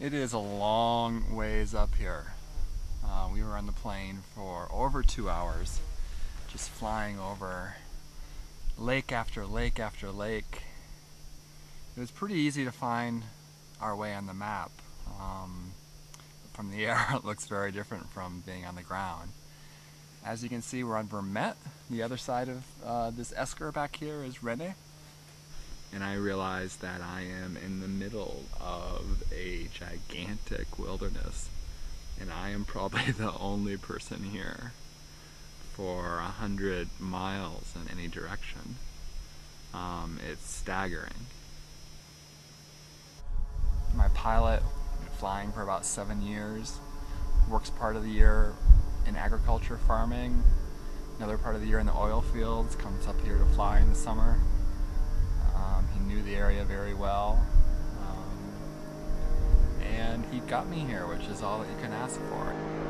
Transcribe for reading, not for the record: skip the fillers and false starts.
It is a long ways up here. We were on the plane for over 2 hours, just flying over lake after lake after lake. It was pretty easy to find our way on the map. From the air, it looks very different from being on the ground. As you can see, we're on Vermette. The other side of this esker back here is Renney. And I realize that I am in the middle of a gigantic wilderness, and I am probably the only person here for 100 miles in any direction. It's staggering. My pilot, been flying for about 7 years, works part of the year in agriculture farming, another part of the year in the oil fields, comes up here to fly in the summer. He knew the area very well, and he got me here, which is all that you can ask for.